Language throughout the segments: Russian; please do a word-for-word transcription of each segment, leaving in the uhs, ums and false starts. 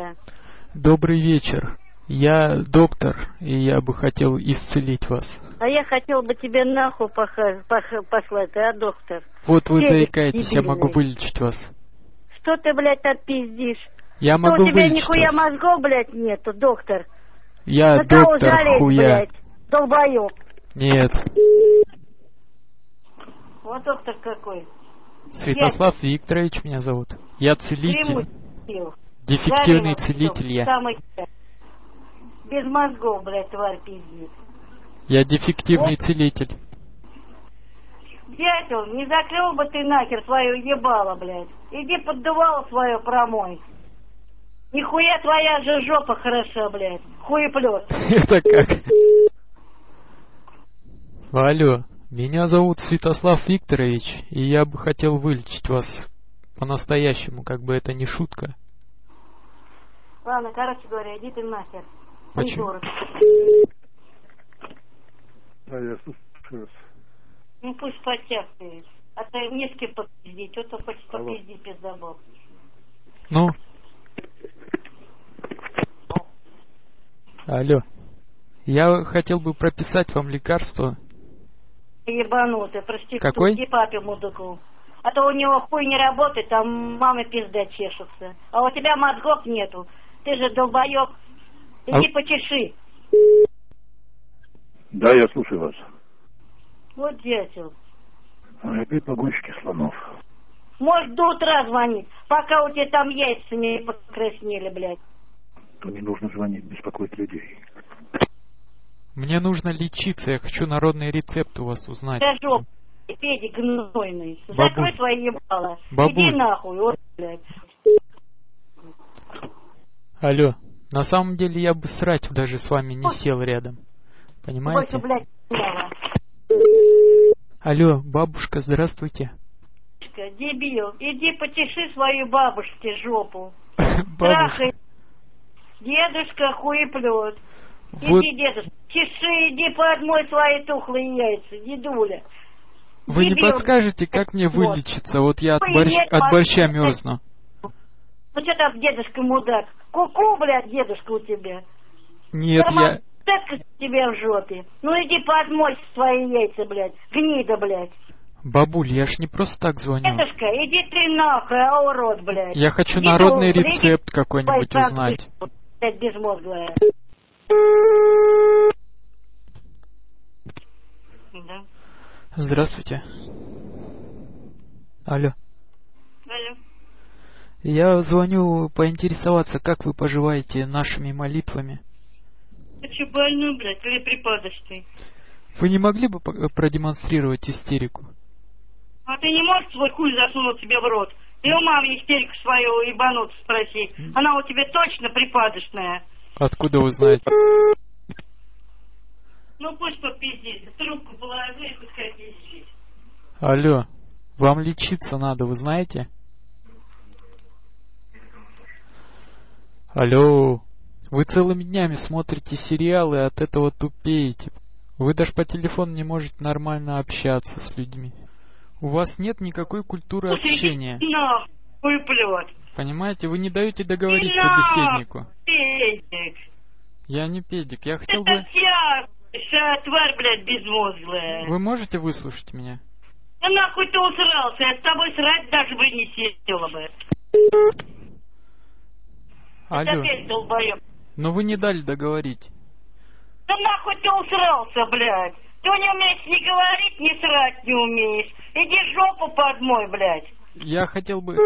Да. Добрый вечер. Я доктор, и я бы хотел исцелить вас. А я хотел бы тебе нахуй поха- пох- послать, а, доктор? Вот вы Педик заикаетесь, я могу дебильный. вылечить вас. Что ты, блядь, отпиздишь? Я Что, могу у тебя вылечить нихуя вас. мозгов, блядь, нету, доктор? Я На кого доктор жалеть, хуя. блядь? Долбоёб. Нет. Вот доктор какой. Святослав Викторович меня зовут. Я целитель. Климу Дефективный Гарина, целитель я. самый без мозгов, блядь, тварь пиздит. Я дефективный Вот. целитель. Дятел, не закрыл бы ты нахер свое ебало, блядь. Иди поддувало свое промой. Нихуя твоя же жопа хороша, блядь. Хуеплет. Это как? Алло, меня зовут Святослав Викторович, и я бы хотел вылечить вас по-настоящему, как бы это не шутка. Ладно, короче говоря, иди ты нахер. Почему? Да, я слушаю вас. Ну пусть потяхает. А то не с кем попиздить, а то хочет попиздить пиздобол. Ну? Алло. Я хотел бы прописать вам лекарство. Ебанутый, проститутки, Какой? иди папе мудаку. А то у него хуй не работает, там мамы пизда чешутся. А у тебя мозгов нету. Ты же долбоёб. Иди А... почеши. Да, я слушаю вас. Вот дятел. Опять погонщики слонов. Может до утра звонить, пока у тебя там яйца не покраснели, блядь. То не нужно звонить, беспокоить людей. Мне нужно лечиться, я хочу народный рецепт у вас узнать. Да жоп, педик гнойный. Бабуль. Закрой твои ебала. Бабуль. Иди нахуй, вот, блядь. Алло. На самом деле я бы срать даже с вами не сел рядом. Понимаете? Больше, блядь, смело. Алло, бабушка, здравствуйте. Дебил, иди потеши свою бабушке жопу. Бабушка. Трахай. Дедушка хуеплет. Вот Иди, дедушка, чеши, иди подмой свои тухлые яйца, дедуля. вы не Дебил. подскажете, как мне Вот. вылечиться? Вот я от, Ой, борщ... нет, от борща бабушка. мерзну. Ну что там, дедушка мудак? Ку-ку, блядь, дедушка у тебя. Нет, Сама я... так тебе в жопе. Ну иди подмой свои яйца, блядь. Гнида, блядь. Бабуль, я ж не просто так звоню. Дедушка, иди ты нахуй, а урод, блядь. Я хочу Иди народный ты, рецепт иди, какой-нибудь блядь, узнать. Блядь, безмозглая. Да. Здравствуйте. Алло. Алло. Я звоню поинтересоваться, как вы поживаете нашими молитвами. Ты что, больной, блядь, или припадочный? Вы не могли бы по- продемонстрировать истерику? А ты не можешь свой хуй засунуть себе в рот? Ты у мамы истерику свою ебануться спроси. Она у тебя точно припадочная. Откуда вы знаете? Ну пусть попиздит. Трубку положи и пускай пиздит. Алло. Вам лечиться надо, вы знаете? Алло. Вы целыми днями смотрите сериалы и от этого тупеете. Вы даже по телефону не можете нормально общаться с людьми. У вас нет никакой культуры общения. Нахуй плет. Понимаете, вы не даете договорить И собеседнику. Педик. Я не педик, я хотел Это бы... вся, вся тварь, блядь, безмозглая. Вы можете выслушать меня? Да нахуй ты усрался, я с тобой срать даже бы не сидела бы. Алло. Это опять долбоёб. Но вы не дали договорить. Да нахуй ты усрался, блядь. Ты не умеешь ни говорить, ни срать не умеешь. Иди жопу подмой, блядь. Я хотел бы...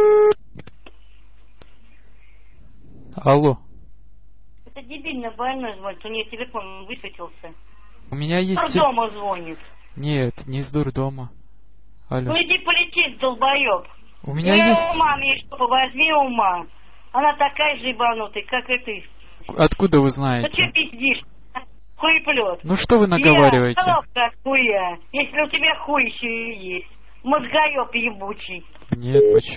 Алло. Это дебильно больной звонит, у нее телефон высветился. У меня есть... С дома звонит. Нет, не из дурдома. Алло. Ну иди полететь, долбоёб. У меня Я есть... ума, мне что, возьми ума. Она такая же ебанутая, как и ты. Откуда вы Ну знаете? че пиздишь? Хуеплет. Ну что вы наговариваете? Я как хуя, если у тебя хуй еще и есть. Мозгоеб ебучий. Нет, почему?